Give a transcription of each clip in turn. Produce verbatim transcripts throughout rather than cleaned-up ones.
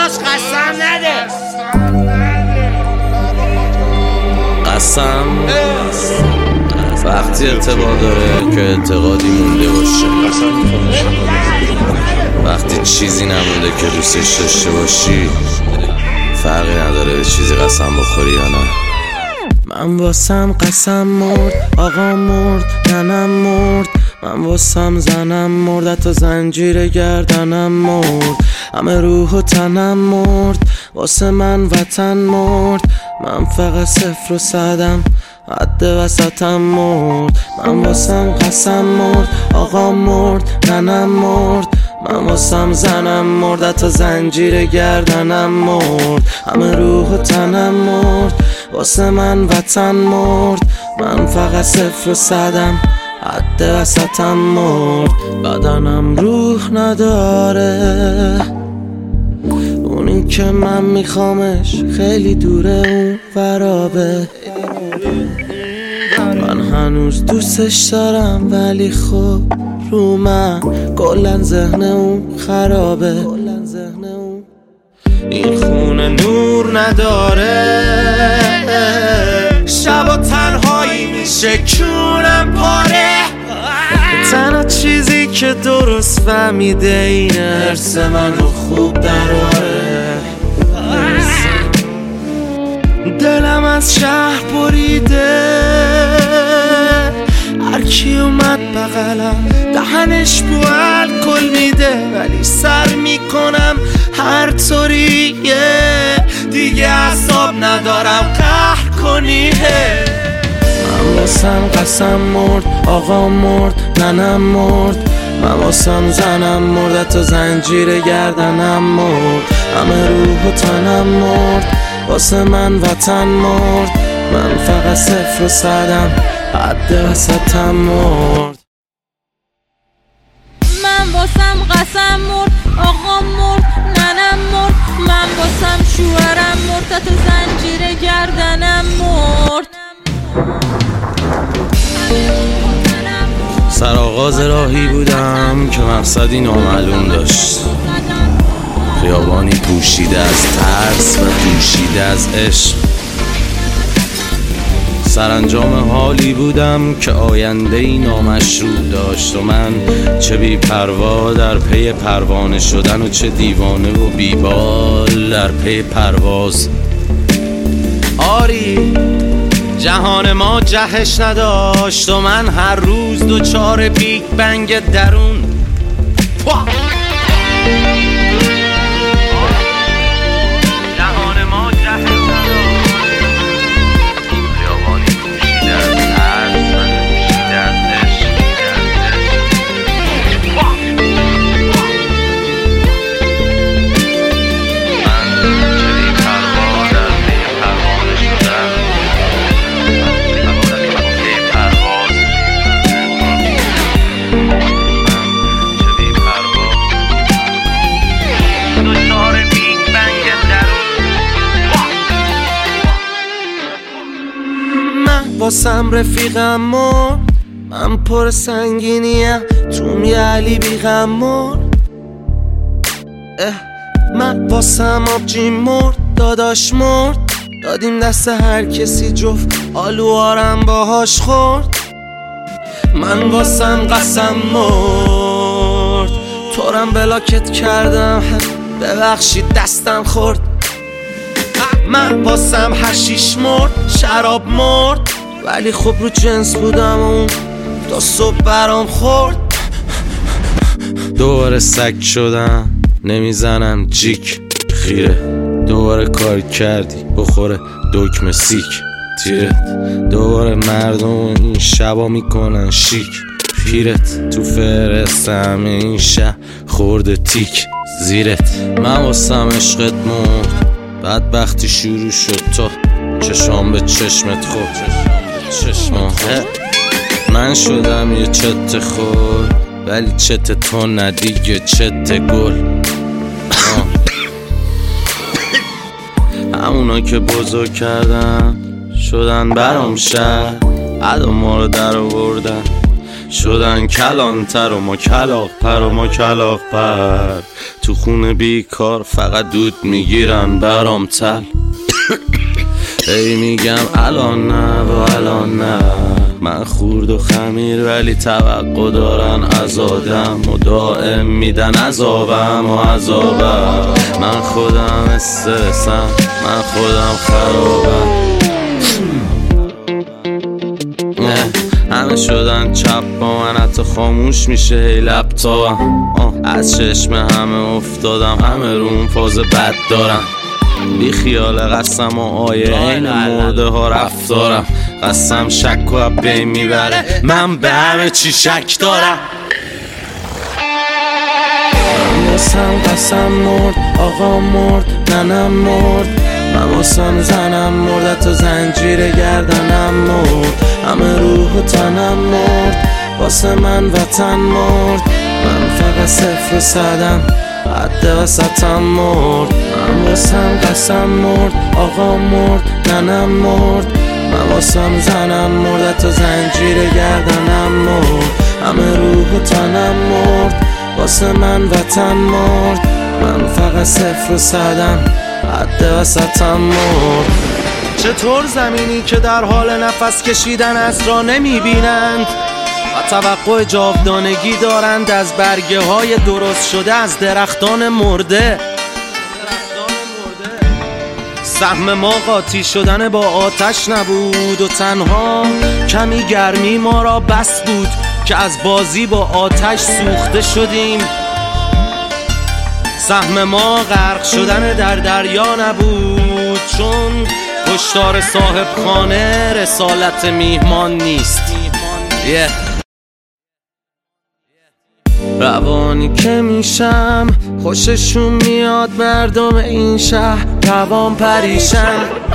داداش قسم نده. قسم وقتی اعتبار داره که اعتقادی مونده باشه، وقتی چیزی نمونده که دوستش داشته باشی فرقی نداره به چیزی قسم بخوری یا نه. من واسم قسم مرد، آقا مرد، ننم مرد، من واسم زنم مرد، حتی زنجیر گردنم مرد، همه روح و تنم مرد، واسه من وطن مرد، من فقط صفر و صدم حد وسطم مرد. من واسم قسم مرد، آقا مرد، ننم مرد، من واسم زنم مرد، حتی زنجیر گردنم مرد، همه روح و تنم مرد، واسه من وطن مرد، من فقط صفر و صدم حد وسطم مرد. بدنم روح نداره، اونی که من میخوامش خیلی دوره، اون فرابه. من هنوز دوستش دارم ولی خب رو من کلن ذهن اون خرابه. این خونه نور نداره، شب و تنهایی میشه کونم پاره. تنها چیزی که درست فهمیده اینه حرس منو خوب دراره. دلم از شهر بریده، هرکی اومد بغلم دهنش بو الکل میده، ولی سر میکنم هر طوریه، دیگه اعصاب ندارم قهر کنی. من واسم قسم مرد، آقا مرد، ننم مرد، من واسم زنم مرد، حتی زنجیر گردنم مرد، همه روح و تنم مرد، واسه من وطن مرد، من فقط صفر و صدم حد وسطم مرد. من واسم قسم مرد، آقا مرد، ننم مرد، من واسم شوهرم مرد، حتی زنجیر گردنم مرد. سرآغاز راهی بودم که مقصدی نامعلوم داشت، خیابانی پوشیده از ترس و پوشیده از عشق. سرانجام حالی بودم که آینده‌ای نامشروع داشت و من چه بی پروا در پی پروانه شدن و چه دیوانه و بیبال در پی پرواز. آری جهان ما جهش نداشت و من هر روز دوچار بیگ بنگ درون. واسم رفیقم مرد، من پر سنگینیم توم یه علی بیغم مرد. من واسم آبجیم مرد، داداش مرد، دادیم دست هر کسی جفت آلوارم باهاش خورد. من واسم قسم مرد، تورم بلاکت کردم ببخشید دستم خورد. من واسم حشیش مرد، شراب مرد، ولی خب رو جنس بودم اون تا صبح برام خورد. دوباره سگ شدم نمیزنم جیک خیره، دوباره کار کردی بخوره دکمه سیک تیرت، دوباره مردم این شبا میکنن شیک پیرت، تو فرستم این شب خورده تیک زیرت. من واسم عشقت مرد، بدبختی شروع شد تا چشام به چشمت خورد. من شدم یه چت خور، ولی چت تو ندیگه چت گل. همونا که بزرگ کردن شدن برام شهر، عدا ما رو در آوردن شدن کلانتر و ما کلاغ پر و ما کلاغ پر. تو خونه بیکار فقط دود میگیرن برام تل. ای میگم الان نه و الان نه، من خورد و خمیر ولی توقع دارن از آدم و دائم میدن عذابم و عذابم. من خودم استرسم، من خودم خرابم. همه شدن چپ با من، حتی خاموش میشه ای لپتاپم. از چشم همه افتادم، همه روم فاز بد دارم. بی خیال قسم و آیه این مرده ها رفتارم. قسم شک و بین میبره، من به همه چی شک دارم. من واسم قسم مرد، آقا مرد، ننم مرد. من واسم زنم مرد، تو زنجیر گردنم مرد. همه روح و تنم مرد، واسه من وطن مرد. من فقط صفر و صدم، حد وسطم مرد. من واسم قسم مرد، آقا مرد، ننم مرد. من واسم زنم مرد، تو زنجیر گردنم مرد. همه روح و تنم مرد، واسه من وطن مرد. من فقط صفر و صدم، حد وسطم مرد. چطور زمینی که در حال نفس کشیدن از را نمیبینند و توقع جاودانگی دارند از برگه های درست شده از درختان مرده. سهم ما قاطی شدن با آتش نبود و تنها کمی گرمی ما را بس بود که از بازی با آتش سوخته شدیم. سهم ما غرق شدن در دریا نبود، چون هشدار صاحب خانه رسالت میهمان نیست. yeah. روانی که میشم خوششون میاد مردم این شهر روان پریشن.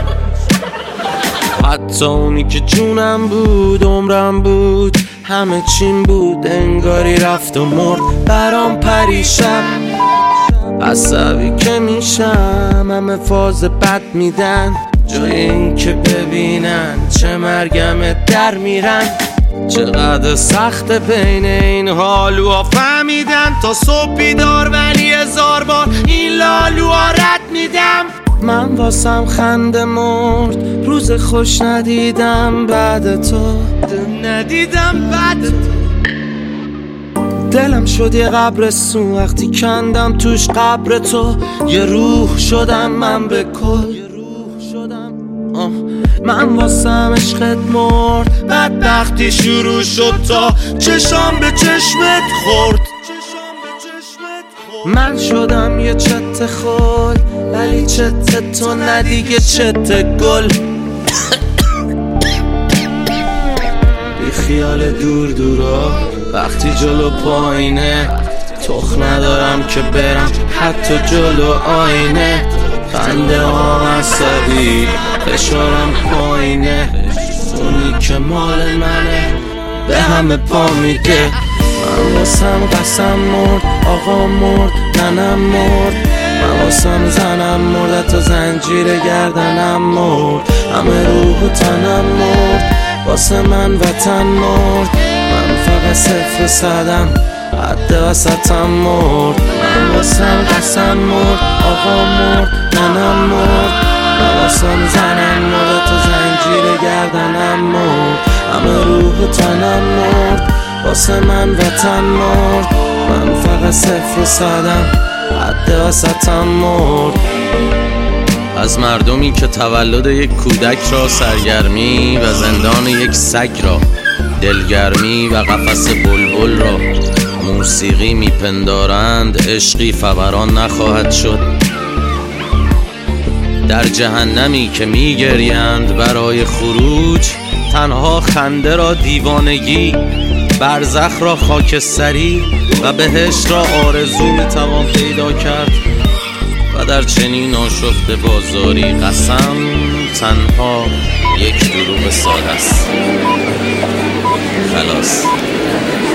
حتی اونی که جونم بود عمرم بود همه چیم بود انگاری رفت و مرد برام پریشن. عصبی که میشم همه فاز بد میدن، جای این که ببینن چه مرگم در میرن. چقدر سخت بین این حالوها فهمیدن، تا صبح بیدار ولی هزار بار این لالوها رد میدم. من واسم خنده مرد، روز خوش ندیدم بعد تو، ندیدم بعد تو. دلم شد یه قبرستون وقتی کندم توش قبر تو. یه روح شدم من به کل، من واسم عشقت مرد. بدبختی شروع شد تا چشام به چشمت خورد. من شدم یه چت خل ولی چت تو ندیگه چت گل. بی خیال دور دورا وقتی جلو پایینه، تخ ندارم که برم حتی جلو آینه. خنده ها عصبی فشارم پایینه، اونی که مال منه به همه پا میده. من واسم قسم مرد، آقا مرد، ننم مرد. من واسم زنم مرد، تو زنجیر گردنم مرد. همه روح و تنم مرد، واسه من وطن مرد. من فقط صفر و صدم، حد وسطم مرد. من واسم قسم مرد، آقا مرد، ننم مرد. من واسم زنم مرد، تو زنجیر گردنم مرد. همه روح و تنم مرد، واسه من وطن مرد. من فقط صفر و صدم، حد وسطم مرد. از مردمی که تولد یک کودک را سرگرمی و زندان یک سگ را، دلگرمی و قفس بلبل را موسیقی میپندارند، عشقی فوران نخواهد شد. در جهنمی که میگریند برای خروج، تنها خنده را دیوانگی، برزخ را خاکستری و بهشت را آرزو میتوان پیدا کرد. و در چنین آشفته بازاری قسم تنها یک دروغ ساده است. خلاص.